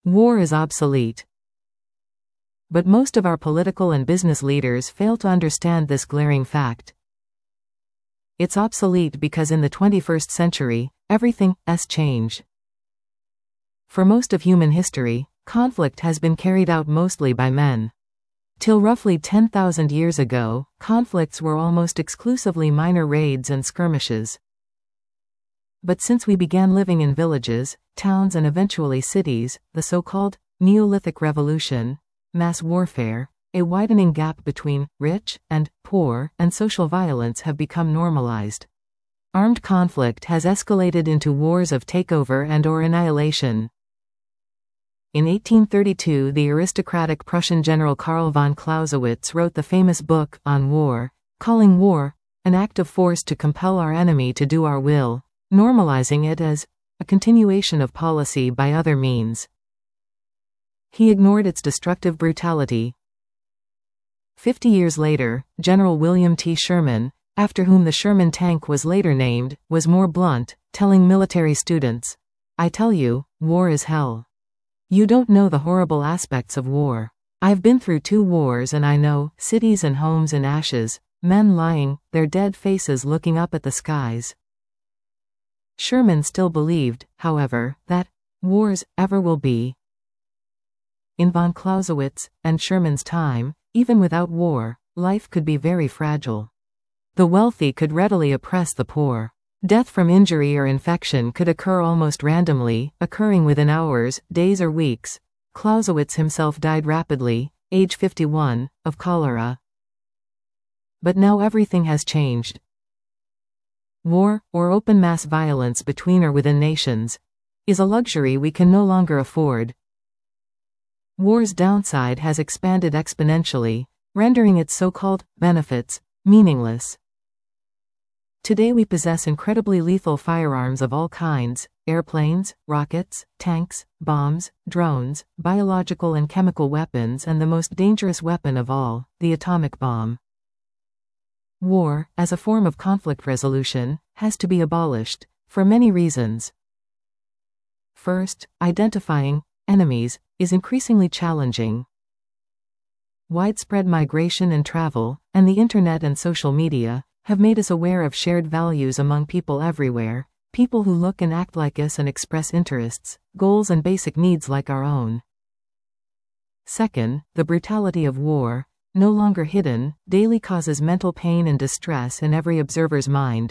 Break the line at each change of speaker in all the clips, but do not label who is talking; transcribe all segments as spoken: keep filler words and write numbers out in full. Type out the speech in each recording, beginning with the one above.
War is obsolete. But most of our political and business leaders fail to understand this glaring fact. It's obsolete because in the twenty-first century, everything has changed. For most of human history, conflict has been carried out mostly by men. Till roughly ten thousand years ago, conflicts were almost exclusively minor raids and skirmishes. But since we began living in villages, towns and eventually cities, the so-called Neolithic Revolution, mass warfare, a widening gap between rich and poor, and social violence have become normalized. Armed conflict has escalated into wars of takeover and or annihilation. In eighteen thirty-two, the aristocratic Prussian general Karl von Clausewitz wrote the famous book on war, calling war an act of force to compel our enemy to do our will, normalizing it as a continuation of policy by other means. He ignored its destructive brutality. Fifty years later, General William T. Sherman, after whom the Sherman tank was later named, was more blunt, telling military students, "I tell you, war is hell. You don't know the horrible aspects of war. I've been through two wars and I know cities and homes in ashes, men lying, their dead faces looking up at the skies." Sherman still believed, however, that wars ever will be. In von Clausewitz and Sherman's time, even without war, life could be very fragile. The wealthy could readily oppress the poor. Death from injury or infection could occur almost randomly, occurring within hours, days or weeks. Clausewitz himself died rapidly, age fifty-one, of cholera. But now everything has changed. War, or open mass violence between or within nations, is a luxury we can no longer afford. War's downside has expanded exponentially, rendering its so-called benefits meaningless. Today we possess incredibly lethal firearms of all kinds: airplanes, rockets, tanks, bombs, drones, biological and chemical weapons, and the most dangerous weapon of all, the atomic bomb. War, as a form of conflict resolution, has to be abolished, for many reasons. First, identifying enemies is increasingly challenging. Widespread migration and travel, and the internet and social media, have made us aware of shared values among people everywhere, people who look and act like us and express interests, goals and basic needs like our own. Second, the brutality of war, no longer hidden, daily causes mental pain and distress in every observer's mind.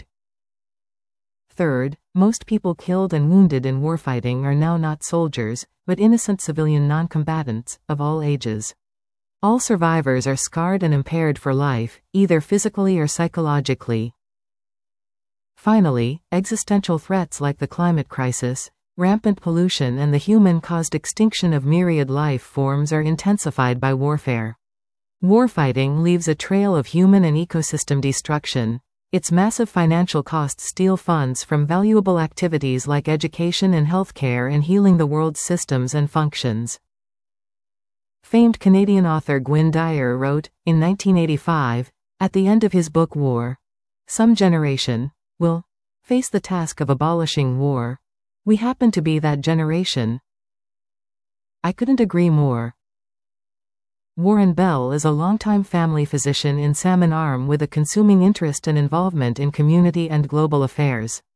Third, most people killed and wounded in warfighting are now not soldiers, but innocent civilian non-combatants, of all ages. All survivors are scarred and impaired for life, either physically or psychologically. Finally, existential threats like the climate crisis, rampant pollution and the human-caused extinction of myriad life forms are intensified by warfare. Warfighting leaves a trail of human and ecosystem destruction. Its massive financial costs steal funds from valuable activities like education and healthcare and healing the world's systems and functions. Famed Canadian author Gwynne Dyer wrote, in nineteen eighty-five, at the end of his book War, "Some generation will face the task of abolishing war. We happen to be that generation." I couldn't agree more. Warren Bell is a longtime family physician in Salmon Arm with a consuming interest and involvement in community and global affairs.